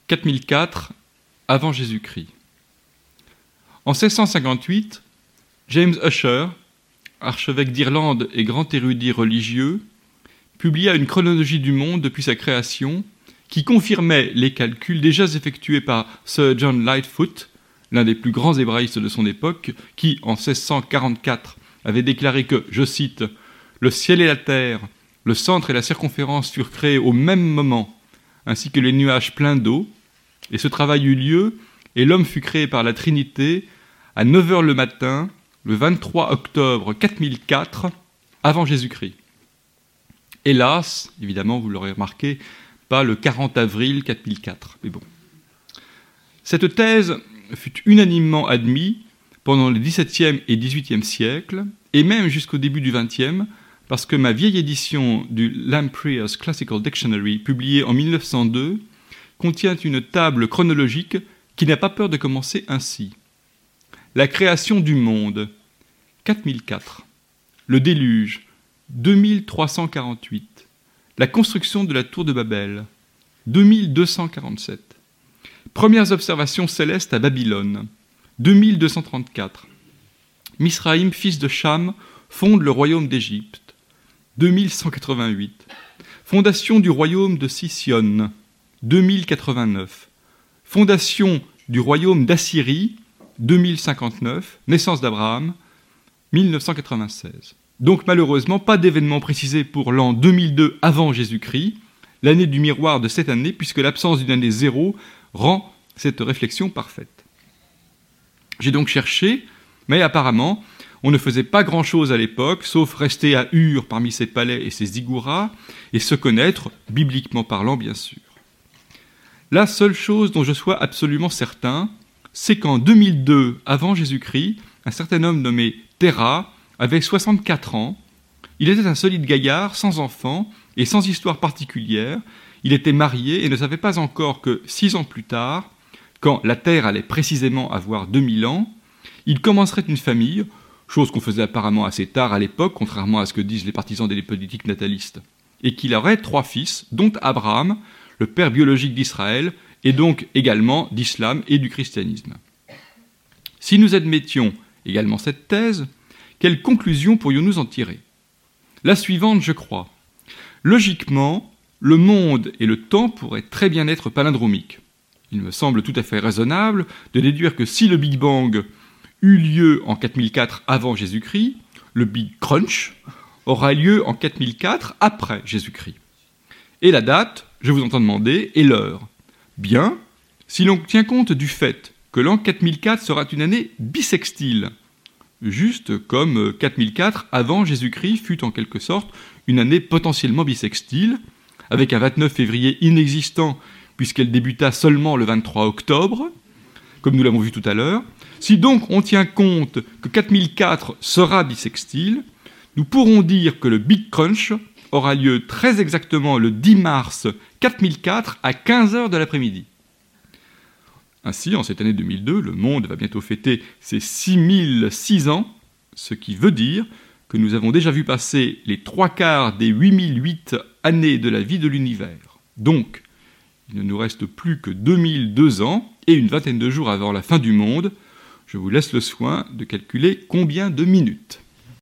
4004 avant Jésus-Christ. En 1658, James Ussher, archevêque d'Irlande et grand érudit religieux, publia une chronologie du monde depuis sa création qui confirmait les calculs déjà effectués par Sir John Lightfoot, l'un des plus grands hébraïstes de son époque, qui, en 1644, avait déclaré que, je cite, « Le ciel et la terre, le centre et la circonférence furent créés au même moment, ainsi que les nuages pleins d'eau, et ce travail eut lieu, et l'homme fut créé par la Trinité à 9h le matin, le 23 octobre 4004, avant Jésus-Christ. » Hélas, évidemment, vous l'aurez remarqué, pas le 40 avril 4004, mais bon. Cette thèse fut unanimement admise pendant le XVIIe et XVIIIe siècle, et même jusqu'au début du XXe, parce que ma vieille édition du Lamprere's Classical Dictionary, publiée en 1902, contient une table chronologique qui n'a pas peur de commencer ainsi. La création du monde, 4004. Le déluge, 2348. La construction de la tour de Babel, 2247. Premières observations célestes à Babylone, 2234. Misraïm, fils de Cham, fonde le royaume d'Égypte, 2188. Fondation du royaume de Sicyon, 2089. Fondation du royaume d'Assyrie, 2059. Naissance d'Abraham, 1996. Donc malheureusement, pas d'événement précisé pour l'an 2002 avant Jésus-Christ, l'année du miroir de cette année, puisque l'absence d'une année zéro rend cette réflexion parfaite. J'ai donc cherché, mais apparemment, on ne faisait pas grand-chose à l'époque, sauf rester à Ur parmi ses palais et ses ziggourats, et se connaître, bibliquement parlant bien sûr. La seule chose dont je sois absolument certain, c'est qu'en 2002 avant Jésus-Christ, un certain homme nommé Terah avait 64 ans, il était un solide gaillard, sans enfant et sans histoire particulière, il était marié et ne savait pas encore que 6 ans plus tard, quand la Terre allait précisément avoir 2000 ans, il commencerait une famille, chose qu'on faisait apparemment assez tard à l'époque, contrairement à ce que disent les partisans des politiques natalistes, et qu'il aurait 3 fils, dont Abraham, le père biologique d'Israël, et donc également d'islam et du christianisme. Si nous admettions également cette thèse, quelles conclusions pourrions-nous en tirer ? La suivante, je crois. Logiquement, le monde et le temps pourraient très bien être palindromiques. Il me semble tout à fait raisonnable de déduire que si le Big Bang eut lieu en 4004 avant Jésus-Christ, le Big Crunch aura lieu en 4004 après Jésus-Christ. Et la date, je vous entends demander, et l'heure. Bien, si l'on tient compte du fait que l'an 4004 sera une année bissextile, juste comme 4004 avant Jésus-Christ fut en quelque sorte une année potentiellement bissextile, avec un 29 février inexistant puisqu'elle débuta seulement le 23 octobre, comme nous l'avons vu tout à l'heure. Si donc on tient compte que 4004 sera bissextile, nous pourrons dire que le Big Crunch aura lieu très exactement le 10 mars 4004 à 15h de l'après-midi. Ainsi, en cette année 2002, le monde va bientôt fêter ses 6006 ans, ce qui veut dire que nous avons déjà vu passer les 3/4 des 8008 années de la vie de l'univers. Donc, il ne nous reste plus que 2002 ans et une vingtaine de jours avant la fin du monde. Je vous laisse le soin de calculer combien de minutes.